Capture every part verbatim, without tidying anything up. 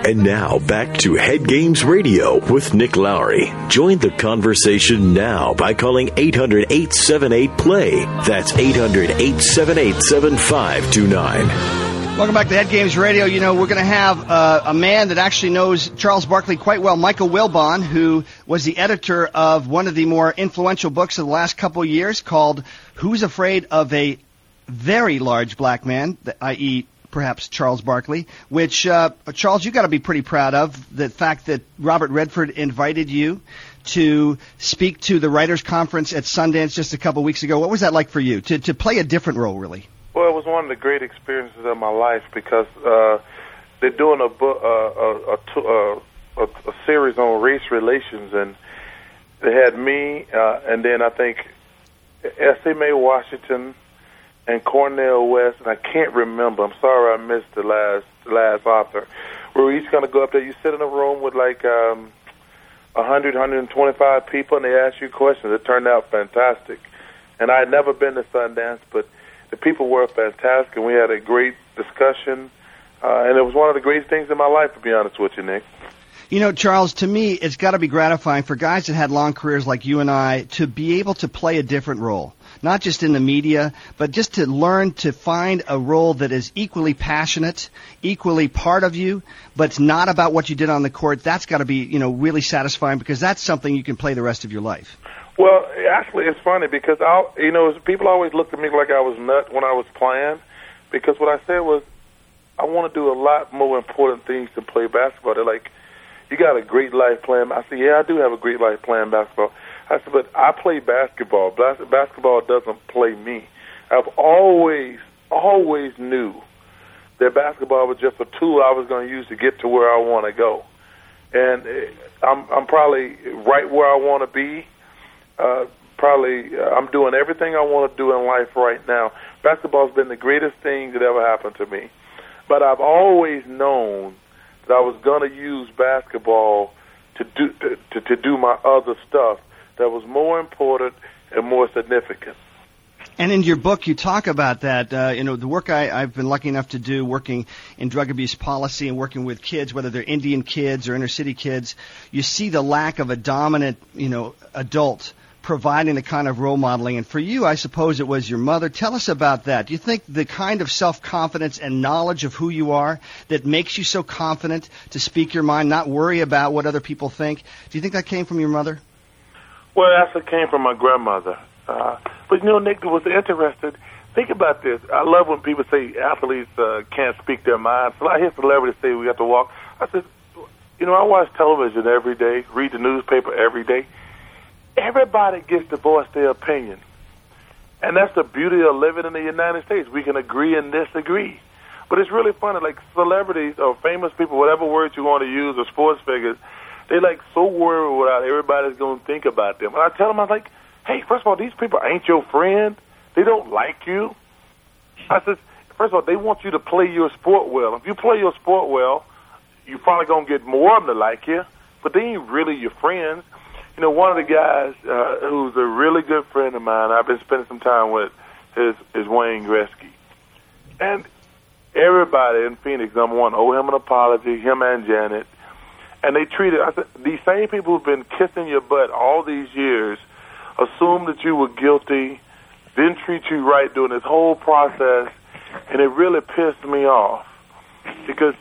And now, back to Head Games Radio with Nick Lowry. Join the conversation now by calling eight hundred, eight seven eight, play. That's eight hundred, eight seven eight, seven five two nine. Welcome back to Head Games Radio. You know, we're going to have uh, a man that actually knows Charles Barkley quite well, Michael Wilbon, who was the editor of one of the more influential books of the last couple of years called Who's Afraid of a Very Large Black Man, that is, perhaps Charles Barkley, which, uh, Charles, you got to be pretty proud of, the fact that Robert Redford invited you to speak to the Writers' Conference at Sundance just a couple of weeks ago. What was that like for you, to, to play a different role, really? Well, it was one of the great experiences of my life because uh, they're doing a, bu- uh, a, a, a, a series on race relations, and they had me, uh, and then I think S A Mae Washington and Cornel West, and I can't remember. I'm sorry I missed the last the last author. We were each going to go up there. You sit in a room with like um, one hundred, one hundred twenty-five people, and they ask you questions. It turned out fantastic. And I had never been to Sundance, but the people were fantastic, and we had a great discussion. Uh, and it was one of the greatest things in my life, to be honest with you, Nick. You know, Charles, to me, it's got to be gratifying for guys that had long careers like you and I to be able to play a different role. Not just in the media, but just to learn to find a role that is equally passionate, equally part of you, but it's not about what you did on the court. That's got to be, you know, really satisfying because that's something you can play the rest of your life. Well, actually, it's funny because, I'll, you know, people always looked at me like I was nuts when I was playing because what I said was, I want to do a lot more important things than play basketball. They're like, you got a great life playing. I said, yeah, I do have a great life playing basketball. I said, but I play basketball. Bas- basketball doesn't play me. I've always, always knew that basketball was just a tool I was going to use to get to where I want to go. And I'm, I'm probably right where I want to be. Uh, probably uh, I'm doing everything I want to do in life right now. Basketball's been the greatest thing that ever happened to me. But I've always known that I was going to use basketball to do to, to, to do my other stuff that was more important and more significant. And in your book, you talk about that. Uh, you know, the work I, I've been lucky enough to do, working in drug abuse policy and working with kids, whether they're Indian kids or inner city kids, you see the lack of a dominant, you know, adult providing the kind of role modeling. And for you, I suppose it was your mother. Tell us about that. Do you think the kind of self-confidence and knowledge of who you are that makes you so confident to speak your mind, not worry about what other people think, do you think that came from your mother? Well, it actually came from my grandmother. Uh, but, you know, Nick, was interested. Think about this. I love when people say athletes uh, can't speak their minds. So I hear celebrities say we have to walk. I said, you know, I watch television every day, read the newspaper every day. Everybody gets to voice their opinion. And that's the beauty of living in the United States. We can agree and disagree. But it's really funny, like celebrities or famous people, whatever words you want to use, or sports figures, they like so worried what everybody's going to think about them. And I tell them, I was like, hey, first of all, these people ain't your friend. They don't like you. I said, first of all, they want you to play your sport well. If you play your sport well, you're probably going to get more of them to like you, but they ain't really your friends. You know, one of the guys uh, who's a really good friend of mine, I've been spending some time with, is, is Wayne Gretzky. And everybody in Phoenix, number one, owe him an apology, him and Janet. And they treated, I said, these same people who've been kissing your butt all these years assumed that you were guilty, didn't treat you right during this whole process, and it really pissed me off. Because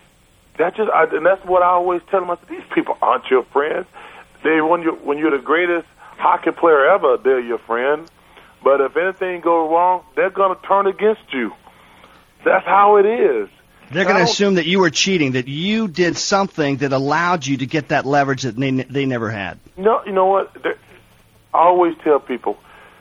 that just, I, and that's what I always tell them. I said, these people aren't your friends. They, when you're, when you're the greatest hockey player ever, they're your friend. But if anything goes wrong, they're going to turn against you. That's how it is. They're going to assume that you were cheating, that you did something that allowed you to get that leverage that they, they never had. No, you know what? They're, I always tell people,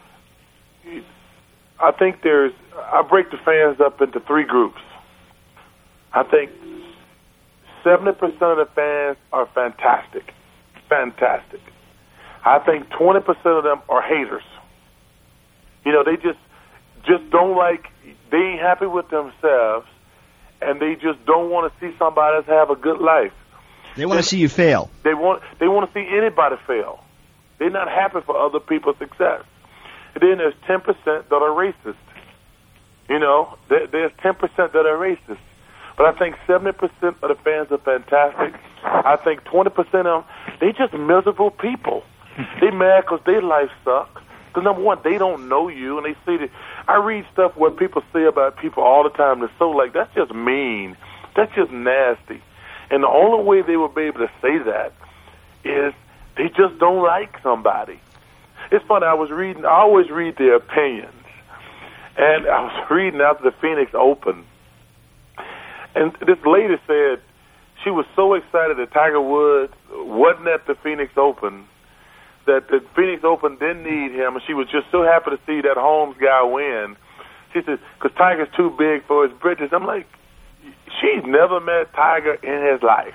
I think there's, I break the fans up into three groups. I think seventy percent of the fans are fantastic. Fantastic. I think twenty percent of them are haters. You know, they just, just don't like, they ain't happy with themselves, and they just don't want to see somebody else have a good life. They want to see you fail. They want, they want to see anybody fail. They're not happy for other people's success. And then there's ten percent that are racist. You know, there, there's ten percent that are racist. But I think seventy percent of the fans are fantastic. I think twenty percent of them, they just miserable people. They mad because their life sucks. Because, number one, they don't know you, and they see that. I read stuff where people say about people all the time that's so like, that's just mean. That's just nasty. And the only way they will be able to say that is they just don't like somebody. It's funny, I was reading, I always read their opinions. And I was reading after the Phoenix Open. And this lady said she was so excited that Tiger Woods wasn't at the Phoenix Open, that the Phoenix Open didn't need him, and she was just so happy to see that Holmes guy win. She said, because Tiger's too big for his britches. I'm like, she's never met Tiger in his life.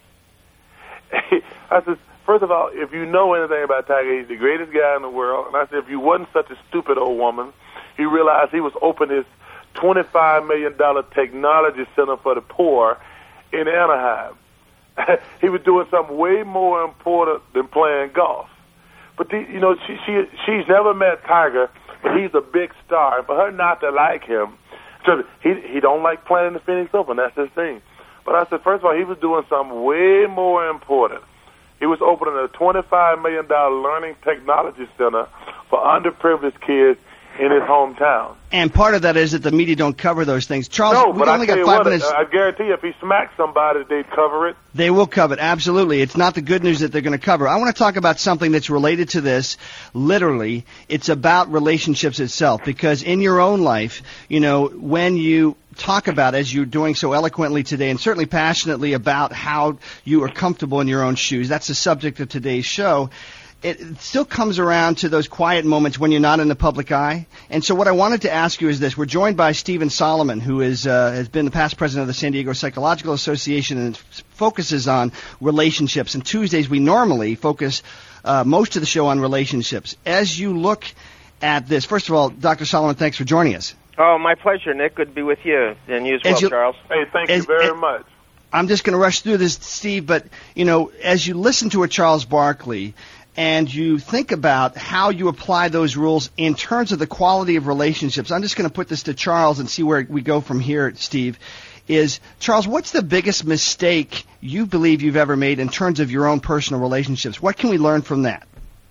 I said, first of all, if you know anything about Tiger, he's the greatest guy in the world. And I said, if you wasn't such a stupid old woman, you realize he was opening his twenty-five million dollars technology center for the poor in Anaheim. He was doing something way more important than playing golf. But, the, you know, she, she she's never met Tiger, but he's a big star. And for her not to like him, so he he don't like playing in the Phoenix Open. That's his thing. But I said, first of all, he was doing something way more important. He was opening a twenty-five million dollars learning technology center for underprivileged kids in his hometown. And part of that is that the media don't cover those things. Charles, no, we but only I got five five minutes. I guarantee you, if he smacked somebody, they'd cover it. They will cover it, absolutely. It's not the good news that they're going to cover. I want to talk about something that's related to this. Literally, it's about relationships itself. Because in your own life, you know, when you talk about, as you're doing so eloquently today, and certainly passionately about how you are comfortable in your own shoes, that's the subject of today's show. It still comes around to those quiet moments when you're not in the public eye. And so what I wanted to ask you is this. We're joined by Stephen Solomon, who is, uh, has been the past president of the San Diego Psychological Association and focuses on relationships. And Tuesdays we normally focus uh, most of the show on relationships. As you look at this, first of all, Doctor Solomon, thanks for joining us. Oh, my pleasure, Nick. Good to be with you. And you as well, as you, Charles. Hey, thank as, you very as, much. I'm just going to rush through this, Steve, but, you know, as you listen to a Charles Barkley, and you think about how you apply those rules in terms of the quality of relationships. I'm just going to put this to Charles and see where we go from here, Steve. Is, Charles, what's the biggest mistake you believe you've ever made in terms of your own personal relationships? What can we learn from that?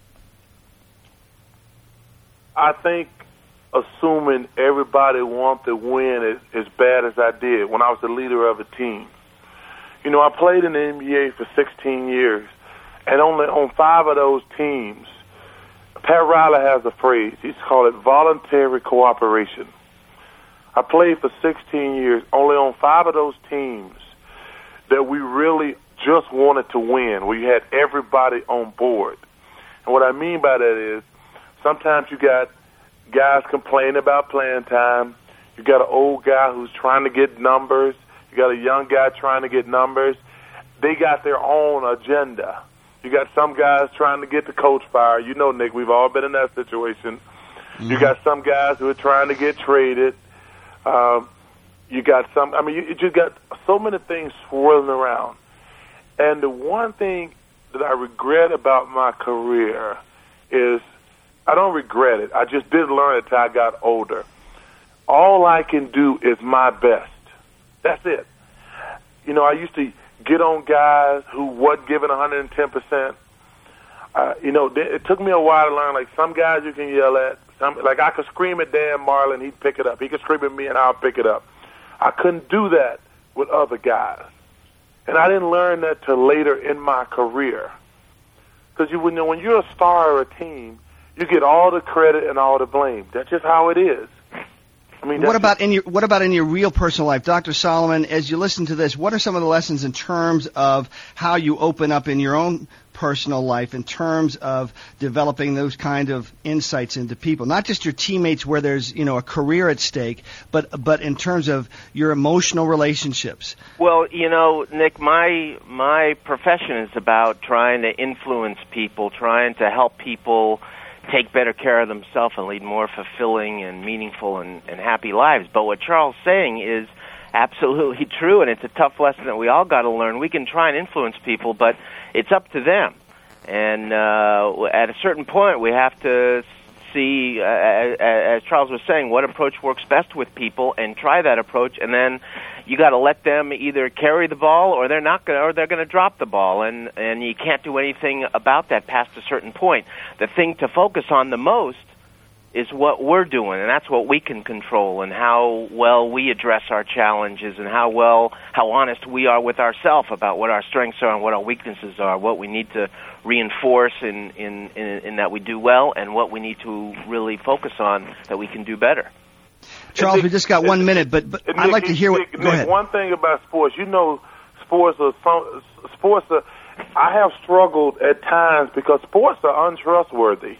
I think assuming everybody wants to win as, as bad as I did when I was the leader of a team. You know, I played in the N B A for sixteen years. And only on five of those teams, Pat Riley has a phrase. He's called it voluntary cooperation. I played for sixteen years. Only on five of those teams that we really just wanted to win. We had everybody on board. And what I mean by that is sometimes you got guys complaining about playing time. You got an old guy who's trying to get numbers. You got a young guy trying to get numbers. They got their own agenda. You got some guys trying to get the coach fired. You know, Nick, we've all been in that situation. Mm-hmm. You got some guys who are trying to get traded. Um, you got some, I mean, you, you just got so many things swirling around. And the one thing that I regret about my career is I don't regret it. I just didn't learn it until I got older. All I can do is my best. That's it. You know, I used to get on guys who wasn't giving one hundred ten percent. Uh, you know, it took me a while to learn, like, some guys you can yell at. Some, like, I could scream at Dan Marlin, he'd pick it up. He could scream at me, and I'll pick it up. I couldn't do that with other guys. And I didn't learn that till later in my career. Because you, you know, when you're a star of a team, you get all the credit and all the blame. That's just how it is. I mean, what about in your what about in your real personal life, Doctor Solomon? As you listen to this, what are some of the lessons in terms of how you open up in your own personal life, in terms of developing those kind of insights into people, not just your teammates where there's, you know, a career at stake, but but in terms of your emotional relationships? Well, you know, Nick, my my profession is about trying to influence people, trying to help people take better care of themselves and lead more fulfilling and meaningful and, and happy lives. But what Charles is saying is absolutely true, and it's a tough lesson that we all got to learn. We can try and influence people, but it's up to them. And uh, at a certain point, we have to see, uh, as Charles was saying, what approach works best with people, and try that approach, and then you got to let them either carry the ball or they're not going, or they're going to drop the ball, and and you can't do anything about that past a certain point. The thing to focus on the most is what we're doing, and that's what we can control, and how well we address our challenges, and how well, how honest we are with ourselves about what our strengths are and what our weaknesses are, what we need to reinforce in, in, in, in that we do well, and what we need to really focus on that we can do better. Charles, Nick, we just got one minute, but, but Nick, I'd like to hear Nick, what... Go Nick, ahead. One thing about sports, you know, sports are, some, sports are... I have struggled at times because sports are untrustworthy.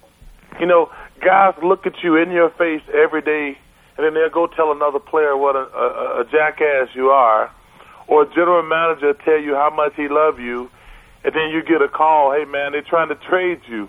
You know, guys look at you in your face every day, and then they'll go tell another player what a, a, a jackass you are, or a general manager tell you how much he loves you, and then you get a call, hey, man, they're trying to trade you.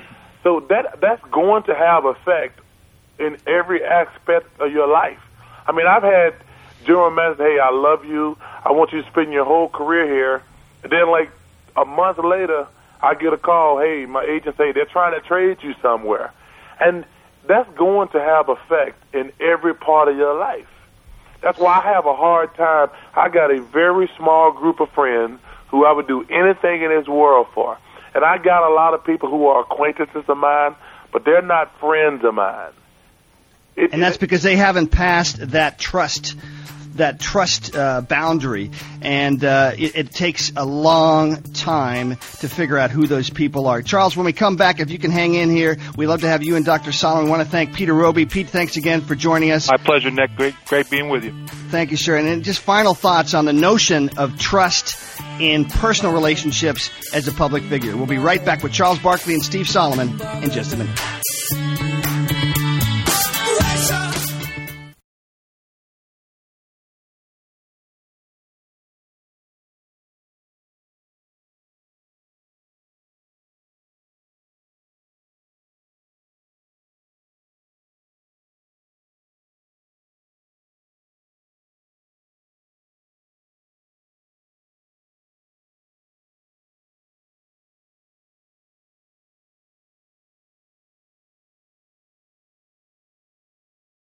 So that that's going to have effect in every aspect of your life. I mean, I've had general managers, hey, I love you, I want you to spend your whole career here, and then like a month later, I get a call, hey, my agent say they're trying to trade you somewhere. And that's going to have effect in every part of your life. That's why I have a hard time. I got a very small group of friends who I would do anything in this world for. And I got a lot of people who are acquaintances of mine, but they're not friends of mine. It, and that's because they haven't passed that trust that trust uh, boundary, and uh, it, it takes a long time to figure out who those people are. Charles, when we come back, if you can hang in here, we'd love to have you and Doctor Solomon. I want to thank Peter Roby. Pete, thanks again for joining us. My pleasure, Nick. Great, great being with you. Thank you, sir. And then just final thoughts on the notion of trust in personal relationships as a public figure. We'll be right back with Charles Barkley and Steve Solomon in just a minute.